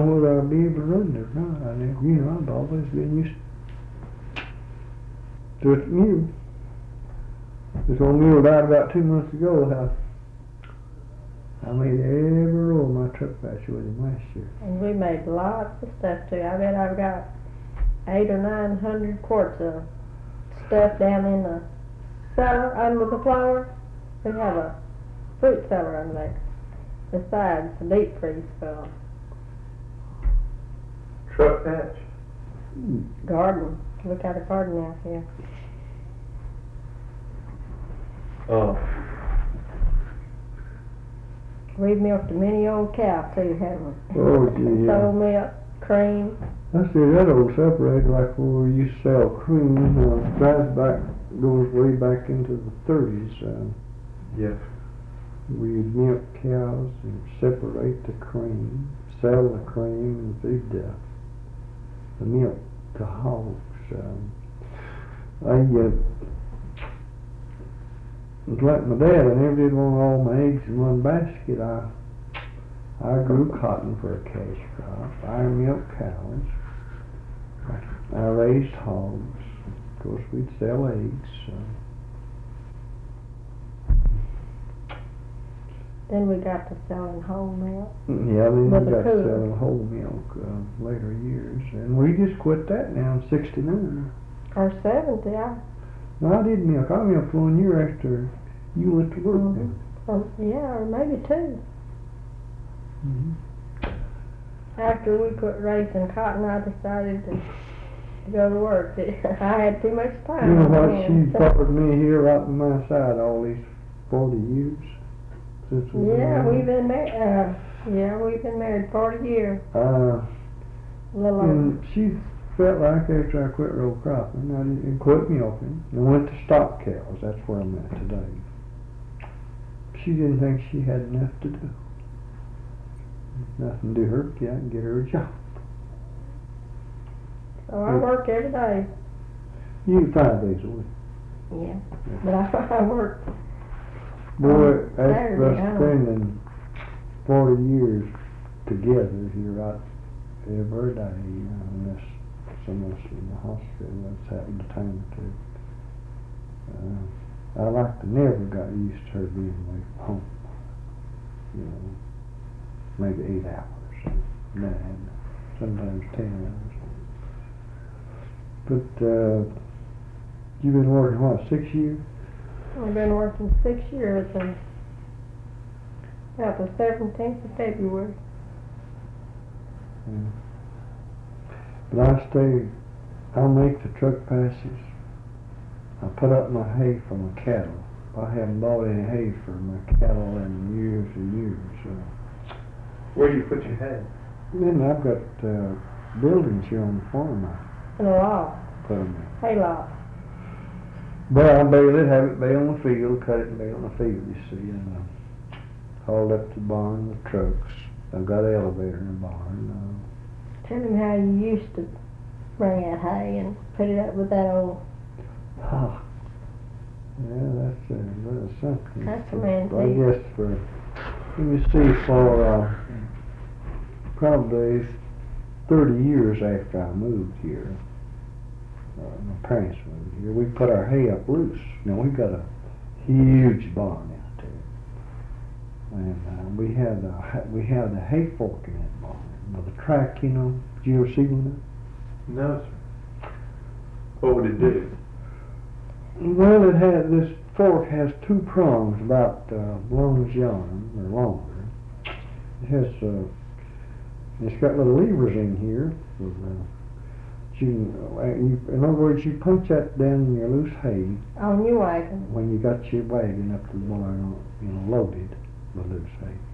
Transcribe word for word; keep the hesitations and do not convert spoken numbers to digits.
know whether I'll be able to run it or not. I never, you know, I've always been used to it mule. This old mule died about two months ago. How I made every roll of my truck patch with him last year. And we made lots of stuff too. I bet I've got eight or nine hundred quarts of stuff down in the cellar under the floor. We have a fruit cellar under there. Besides the deep freeze full. Truck patch? Garden. We got a garden out here. Oh. We've milked a many old cow too, haven't we? Oh, gee, yeah. Sold milk, cream. I see that old separator like where we used to sell cream. Uh, drives back, goes way back into the thirties. Uh, Yeah. We'd milk cows and separate the cream, sell the cream, and feed the, the milk to hogs. Um, I uh, was like my dad. I never did want all my eggs in one basket. I I grew cotton for a cash crop. I milked cows. I, I raised hogs. Of course, we'd sell eggs. So. Then we got to selling whole milk. Yeah, then With we the got cooler. selling whole milk uh, later years, and we just quit that now in sixty-nine. Or seventy, I, No, I did milk. I milked one year after you went to work. Mhm. or, yeah, or maybe two. Mm-hmm. After we quit raising cotton, I decided to, to go to work. I had too much time. You know on my what? hands. She followed me here right by my side all these forty years since we Yeah, we've been married. Uh, yeah, we've been married forty years. Uh, A little over. and she felt like after I quit row cropping, I didn't quit milking, and went to stock cows. That's where I'm at today. She didn't think she had enough to do. Nothing to do her, get out and get her a job. So I work every day. You five days a week. Yeah, but I, I work. Boy, after Saturday, I us don't- spending forty years together here, right, every day, you know, unless someone's in the hospital, that's happened a time or two. Uh, I like to never got used to her being away from home. You know, maybe eight hours, nine, sometimes ten hours. But uh, you've been working what, six years? I've been working six years and about the seventeenth of February. Yeah. But I stay, I'll make the truck passes. I put up my hay for my cattle. I haven't bought any hay for my cattle in years and years. So. Where do you put your hay? Then I've got uh, buildings here on the farm I In a lot, put them in. hay lot. But I bale it, have it bale on the field, cut it and bale on the field, you see, and uh, hauled up to the barn with trucks. I've got an elevator in the barn. Uh, Tell him how you used to bring out hay and put it up with that old. Ah, yeah, that's uh, that's something. That's a man I thing. guess for, let me see, for uh, probably thirty years after I moved here, uh, my parents moved here, we put our hay up loose. Now we got a huge barn out there, and uh, we had a ha- we had a hay fork in that barn with a track, you know. Did you ever see one? No, sir. What would it do? Well, it had, this fork has two prongs about uh, long as yon, or longer. It has, uh, it's got little levers in here. With, uh, you, uh, you, in other words, you punch that down in your loose hay On your wagon. when you got your wagon up to the barn, you know, loaded with loose hay.